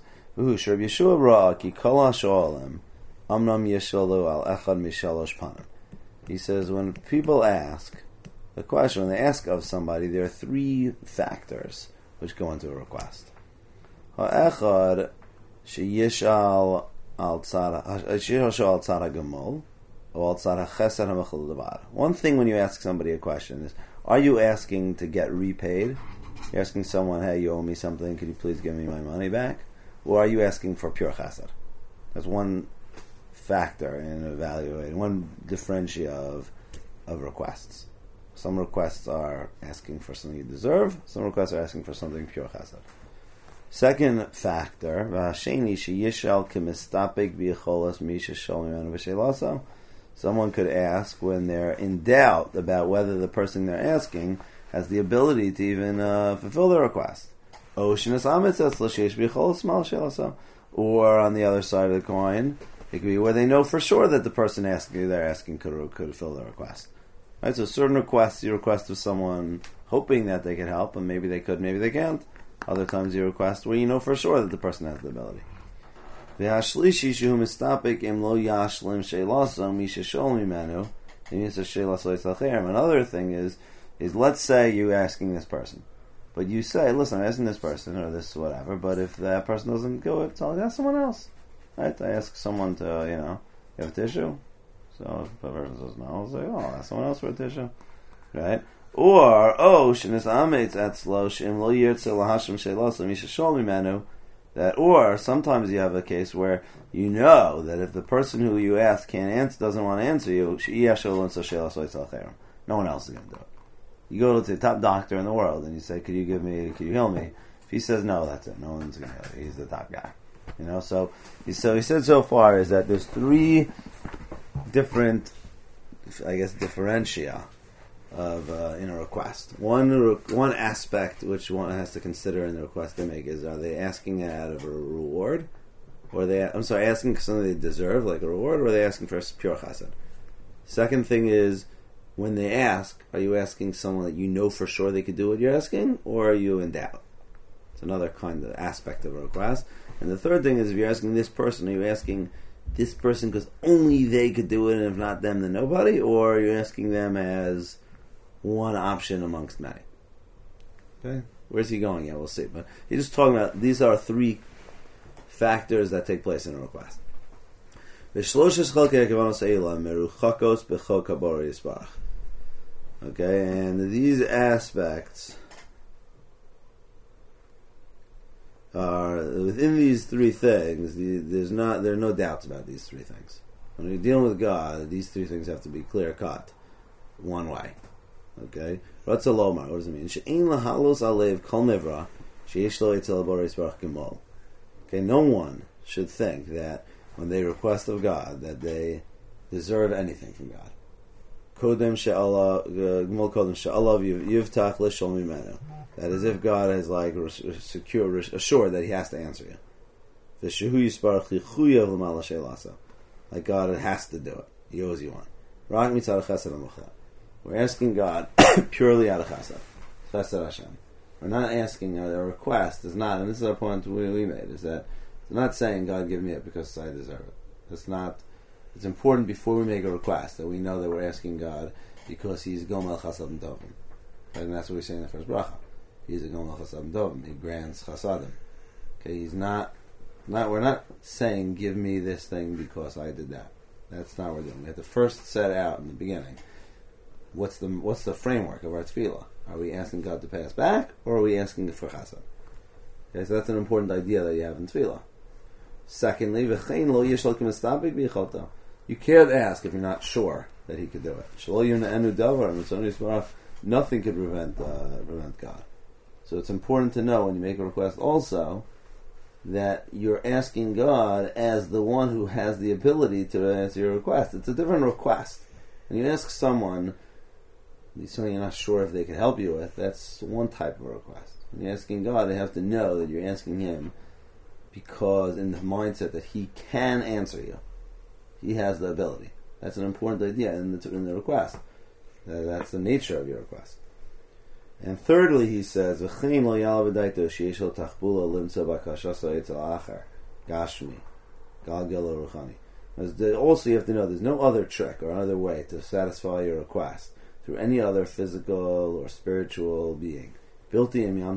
He says when people ask a question, when they ask of somebody, there are three factors which go into a request. Ha'echad sheyishal al tzad ha'gamol or al tzad ha'chesed ha'mechul levad. One thing when you ask somebody a question is, are you asking to get repaid? You're asking someone, hey, you owe me something, could you please give me my money back? Or are you asking for pure chesed? That's one factor in evaluating, one differentia of, of requests. Some requests are asking for something you deserve, some requests are asking for something pure chesed. Second factor, someone could ask when they're in doubt about whether the person they're asking has the ability to even uh, fulfill their request. Or on the other side of the coin, it could be where they know for sure that the person asking they're asking could could fulfill their request. Right? So certain requests, you request of someone hoping that they could help, and maybe they could, maybe they can't. Other times you request where you know for sure that the person has the ability. V'hashlishi shehu mistapik im lo yashlim she'lasam mishashol mimenu imisa she'laso yitzalcherim. Another thing is, is let's say you're asking this person, but you say, listen, I'm asking this person or this whatever, but if that person doesn't go, it's all ask someone else. Right? I ask someone to, you know, you have a tissue? So if the person says no, I'll say, oh, I'll ask someone else for a tissue. Right? Or, oh, shenis ametz etzlo she'im lo yirtze lahashim she'lasam mishashol mimenu. That, or sometimes you have a case where you know that if the person who you ask can't answer, doesn't want to answer you, no one else is going to do it. You go to the top doctor in the world and you say, "Could you give me? Could you heal me?" If he says no, that's it. No one's going to heal you. He's the top guy. You know. So, so he said so far is that there's three different, I guess, differentia of uh, in a request. One one aspect which one has to consider in the request they make is, are they asking out of a reward, or are they I'm sorry asking for something they deserve like a reward, or are they asking for pure chesed? Second thing is, when they ask, are you asking someone that you know for sure they could do what you're asking, or are you in doubt? It's another kind of aspect of a request. And the third thing is, if you're asking this person, are you asking this person because only they could do it, and if not them, then nobody, or are you asking them as one option amongst many? Okay, where's he going? Yeah, we'll see. But he's just talking about these are three factors that take place in a request. Okay, and these aspects are within these three things. The, there's not there are no doubts about these three things. When you're dealing with God, these three things have to be clear cut, one way. Okay, Ratza Lomar. What does it mean? She'ein lahalos alev kol nevra sheyesh lo etzel boris barach gemol. Okay, no one should think that when they request of God that they deserve anything from God. Kodem she'Allah gemol kodem she'Allah yivtach l'shol mimenu. That is, if God is like secure, assured that He has to answer you. V'shehu yisparach lichuyav l'mala she'lasa. Like God has to do it. He owes you one. Rak mitzad chesed ha'muchlat. We're asking God purely out of chesed. Chesed Hashem. We're not asking, uh, a request is not, and this is our point we, we made, is that we're not saying, God give me it because I deserve it. It's not, it's important before we make a request that we know that we're asking God because He's Gomel Chasad Tovim. And that's what we say in the first bracha. He's a Gomel Chasad Tovim. He grants chasadim. Okay, He's not, not, we're not saying, give me this thing because I did that. That's not what we're doing. We have to first set out in the beginning, What's the what's the framework of our tefillah? Are we asking God to pay us back, or are we asking for chesed? Okay, so that's an important idea that you have in tefillah. Secondly, v'chein lo yesh l'kim estabik b'yichota. You can't ask if you're not sure that He could do it. Shelo yuna'enu davar, nothing could prevent uh, prevent God. So it's important to know when you make a request also that you're asking God as the one who has the ability to answer your request. It's a different request. When you ask someone something you're not sure if they can help you with, that's one type of request. When you're asking God, they have to know that you're asking Him because in the mindset that He can answer you. He has the ability. That's an important idea in the, in the request. Uh, that's the nature of your request. And thirdly, he says, Gashmi. Also, you have to know there's no other trick or other way to satisfy your request through any other physical or spiritual being, but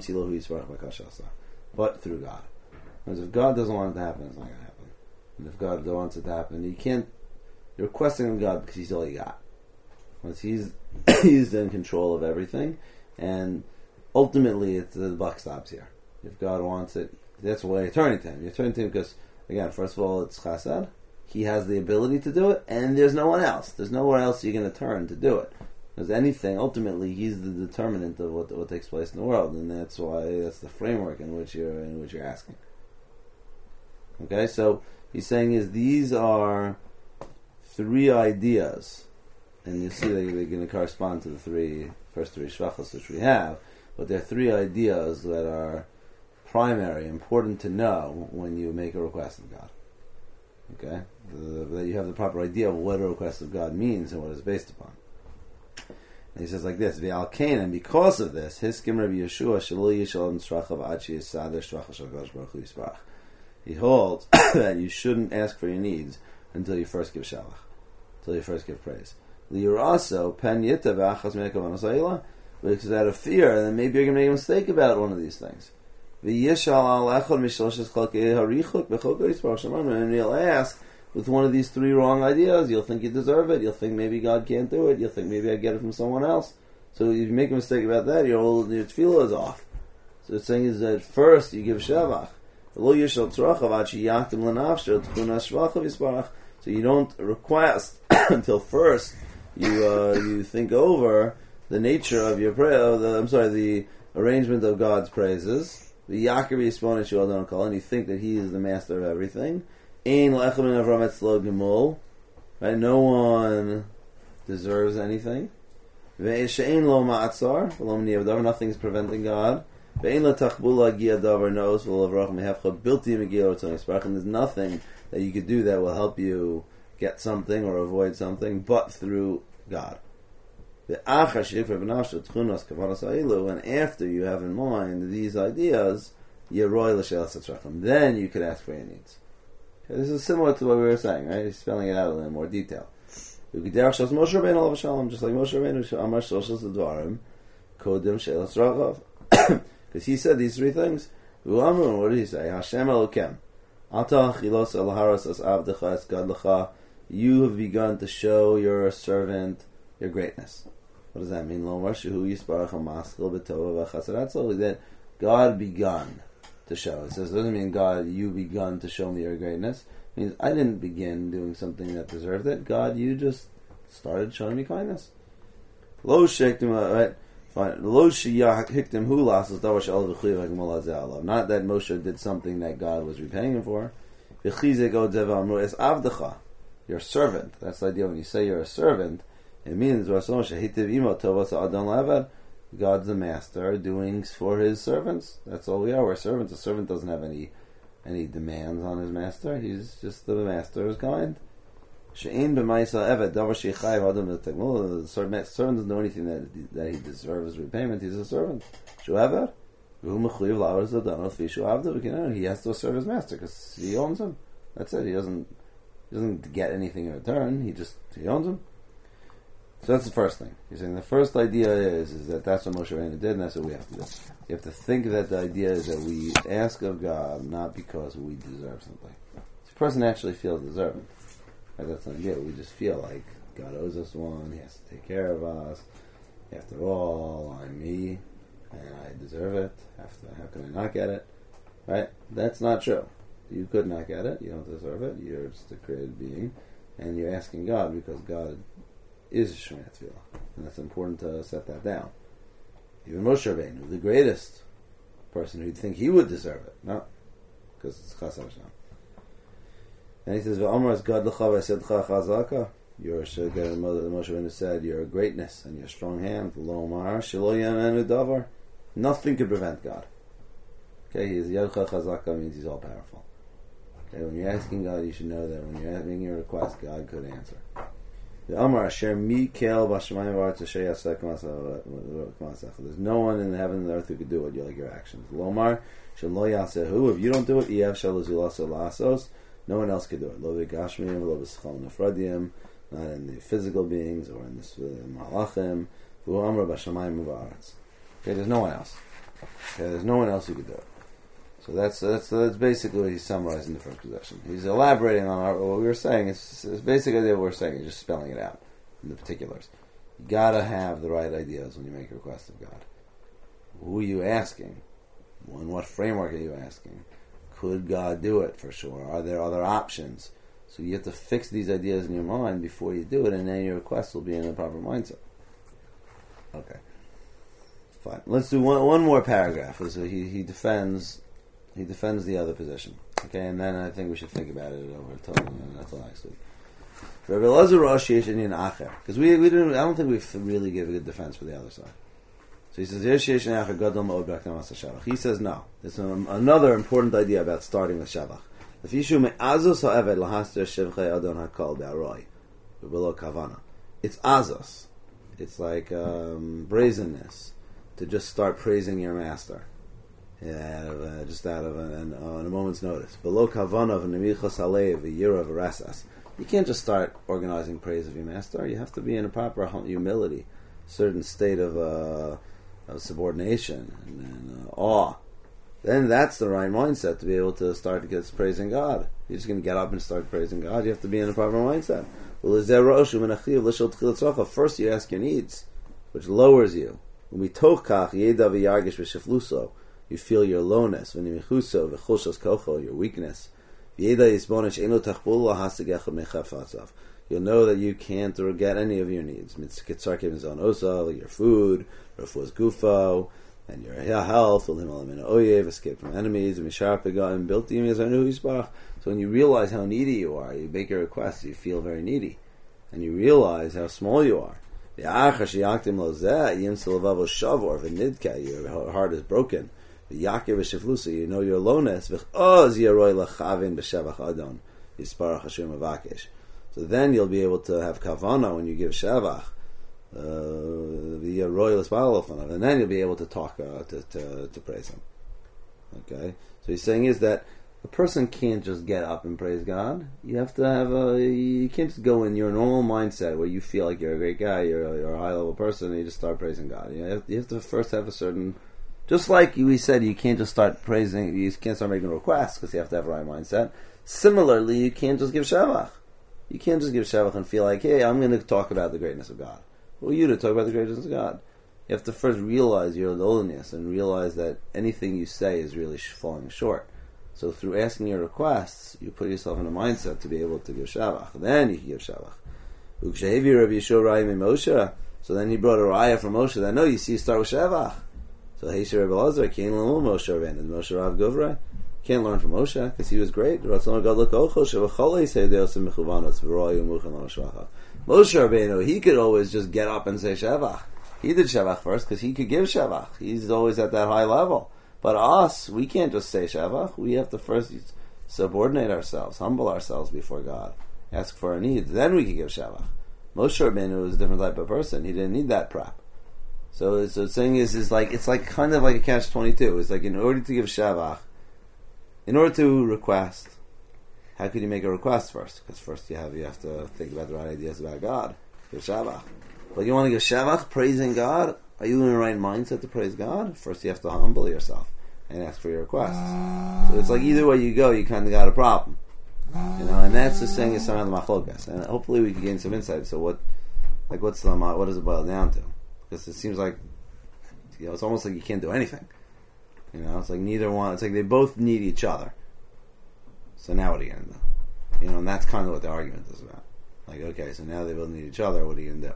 through God. Because if God doesn't want it to happen, it's not going to happen. And if God wants it to happen, you can't. You're requesting of God because He's all you got. Because He's He's in control of everything, and ultimately, it's, the buck stops here. If God wants it, that's why you're turning to Him. You're turning to Him because, again, first of all, it's chesed. He has the ability to do it, and there's no one else. There's nowhere else you're going to turn to do it. Because anything, ultimately, He's the determinant of what what takes place in the world, and that's why that's the framework in which you're in which you're asking. Okay, so he's saying is these are three ideas, and you see that they're going to correspond to the three first three shvachos which we have, but they're three ideas that are primary, important to know when you make a request of God. Okay, the, that you have the proper idea of what a request of God means and what it's based upon. And he says like this: V'al kain, and because of this, hiskim Rabbi Yeshua shelo yishal nishrachav ad sheyisader shracha shel Kadosh Baruch Hu yisbarach. He holds that you shouldn't ask for your needs until you first give shavach, until you first give praise. Liuraso pen yita v'achas me'ekavanus ha'ila, because out of fear, then maybe you're going to make a mistake about one of these things. V'yishal al echad mishloshes chalkei harichuk b'chok ha'yisbarach shemanu, and you'll ask with one of these three wrong ideas. You'll think you deserve it. You'll think maybe God can't do it. You'll think maybe I get it from someone else. So if you make a mistake about that, your whole your tefillah is off. So it's saying is that first you give shavach. So you don't request until first you uh, you think over the nature of your prayer. The, I'm sorry, the arrangement of God's praises. The Yaakov Yisponit you don't call, and you think that He is the master of everything. Ein lechem min Avram etzlo gemul. Right? No one deserves anything. Ve'eshein lo ma'atzar v'lo mniyav davar. Nothing is preventing God. Ve'ein la tachbula gia davar noos v'lo avrach mehefcha bilti megil rotzon yisparach. And there's nothing that you could do that will help you get something or avoid something, but through God. Ve'achar sheikfer b'nafsho tchunos kavanas ha'ilu. And after you have in mind these ideas, yeroi l'shel satrachim. Then you could ask for your needs. This is similar to what we were saying, right? He's spelling it out in more detail. Just like Moshe Rabbeinu, Amar Shoshos Dvarim, Kodim Shelas Ragav. Because he said these three things. What did he say? Hashem Elokem, Ata Chilos Elharas As Avdecha Es Gadlecha. You have begun to show your servant your greatness. What does that mean? Lomar Shehu Yisbarach HaMaskil B'Tova V'Chasaratzo. That God begun to show. It says, it doesn't mean God, you begun to show me your greatness. It means I didn't begin doing something that deserved it. God, you just started showing me kindness. Lo shektim, right? Fine. Lo shiyahiktim hu lasas davar she'al v'chliv ha'gmol hazeh. Not that Moshe did something that God was repaying him for. V'chizek od zeva amru es avdecha. Your servant. That's the idea when you say you're a servant. It means God's the master doing for his servants. That's all we are. We're servants. A servant doesn't have any any demands on his master. He's just the master is kind. The servant doesn't know anything that, that he deserves repayment. He's a servant. He has to serve his master because he owns him. That's it. He doesn't he doesn't get anything in return. He just he owns him. So that's the first thing. He's saying the first idea is is that that's what Moshe Rabbeinu did, and that's what we have to do. You have to think that the idea is that we ask of God not because we deserve something. If a person actually feels deserving, right, that's an idea. We just feel like God owes us one. He has to take care of us. After all, I'm me, and I deserve it. After, how can I not get it? Right? That's not true. You could not get it. You don't deserve it. You're just a created being, and you're asking God because God is Shemei Tefillah, and that's important to set that down. Even Moshe Rabbeinu, the greatest person who'd think he would deserve it, no, because it's Chas Hashem. And he says, "V'Amar es Gad L'cha v'Esedcha Chazaka." Your Moshe Rabbeinu said, "Your greatness and your strong hand." L'Omar Shelo Yamenu Davar. Nothing could prevent God. Okay, he's Yadcha Chazaka means he's all powerful. Okay, when you're asking God, you should know that when you're making a request, God could answer. The Amar Asher Mikel Bashamayim V'Aretz Asher Yaseh K'masech. There's no one in the heaven and the earth who could do it. You like your actions. Lomar Shelo Yasehu. If you don't do it, Yev Shelo Zilasa Lasos. No one else could do it. Lo V'Gashmim, Lo V'Schal Nefradim. Not in the physical beings or in the Malachim. V'Hu Amar Bashamayim V'Aretz. Okay, there's no one else. Okay, there's no one else who could do it. So that's that's that's basically what he's summarizing the first possession. He's elaborating on our, what we were saying. It's, it's basically what we're saying. He's just spelling it out in the particulars. You gotta have the right ideas when you make a request of God. Who are you asking? In what framework are you asking? Could God do it for sure? Are there other options? So you have to fix these ideas in your mind before you do it, and then your request will be in the proper mindset. Okay, fine. Let's do one one more paragraph. So he he defends. He defends the other position. Okay, and then I think we should think about it over till until next week. Because we we didn't. I don't think we really gave a good defense for the other side. So he says, he says no. There's an, another important idea about starting with Shavach. It's azos. It's like um, brazenness to just start praising your master. Yeah, out of, uh, just out of an, uh, on a moment's notice. Below kavanav nemichos alev yirav rasas. You can't just start organizing praise of your master. You have to be in a proper humility, certain state of, uh, of subordination and, and uh, awe. Then that's the right mindset to be able to start to get praising God. You're just going to get up and start praising God. You have to be in a proper mindset. First, you ask your needs, which lowers you. You feel your lowness, your weakness. You'll know that you can't get any of your needs. Your food, and your health, escape from enemies, so when you realize how needy you are, you make your requests, you feel very needy. And you realize how small you are. Your heart is broken. You know your lowness. So then you'll be able to have kavana when you give shavach. Uh, and then you'll be able to talk uh, to, to to praise him. Okay, so he's saying is that a person can't just get up and praise God. You have to have a. You can't just go in your normal mindset where you feel like you're a great guy, you're a, you're a high level person, and you just start praising God. You have, you have to first have a certain. Just like we said, you can't just start praising. You can't start making requests because you have to have a right mindset. Similarly, you can't just give shavach. You can't just give shavach and feel like, hey, I'm going to talk about the greatness of God. Who are you to talk about the greatness of God? You have to first realize your lowliness and realize that anything you say is really falling short. So through asking your requests, you put yourself in a mindset to be able to give shavach. Then you can give shavach. So then he brought a raya from Moshe. Then no, you see, you start with shavach. So Heisha Rebbe Lazar can't learn Moshe Rabbeinu. Moshe Rav Govra can't learn from Moshe because he was great. Moshe Rabbeinu, he could always just get up and say Shavach. He did Shavach first because he could give Shavach. He's always at that high level. But us, we can't just say Shavach. We have to first subordinate ourselves, humble ourselves before God, ask for our needs. Then we can give Shavach. Moshe Rabbeinu was a different type of person. He didn't need that prep. So, so the thing is, is like it's like kind of like a catch twenty-two. It's like in order to give Shavach, in order to request, how could you make a request first? Because first you have you have to think about the right ideas about God. Give Shavach. But you want to give Shavach, praising God? Are you in the right mindset to praise God? First you have to humble yourself and ask for your requests. So it's like either way you go, you kind of got a problem. You know, and that's the thing is some of the machlokas. And hopefully we can gain some insight. So what, like what's the, what does it boil down to? Because it seems like, you know, it's almost like you can't do anything. You know, it's like neither one, it's like they both need each other. So now what are you going to do? You know, and that's kind of what the argument is about. Like, okay, so now they both need each other, what are you going to do?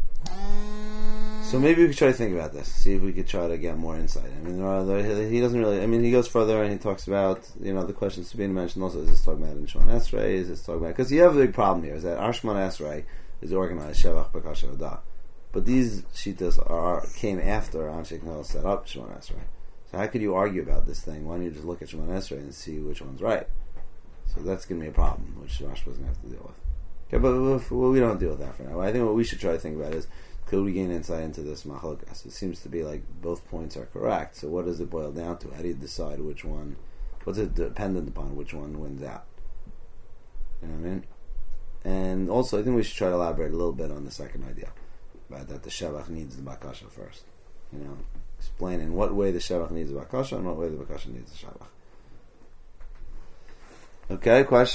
So maybe we could try to think about this, see if we could try to get more insight. I mean, there are, there, he doesn't really, I mean, he goes further and he talks about, you know, the questions to be mentioned also. Is this talking about in Shemon Esrei? Is this talking about, because you have a big problem here, is that our Shemon Esrei is organized, Shevach B'Kasha V'dah. But these shitas are came after Anshe Knel set up Shemon Esrei. So how could you argue about this thing? Why don't you just look at Shemon Esrei and see which one's right? So that's going to be a problem, which Rashi doesn't have to deal with. Okay, but well, we don't deal with that for now. I think what we should try to think about is, could we gain insight into this machlokas? It seems to be like both points are correct. So what does it boil down to? How do you decide which one? What's it dependent upon? Which one wins out? You know what I mean? And also, I think we should try to elaborate a little bit on the second idea. About that the Shevach needs the Bakasha first. You know, explain in what way the Shevach needs the Bakasha and what way the Bakasha needs the Shevach. Okay, question?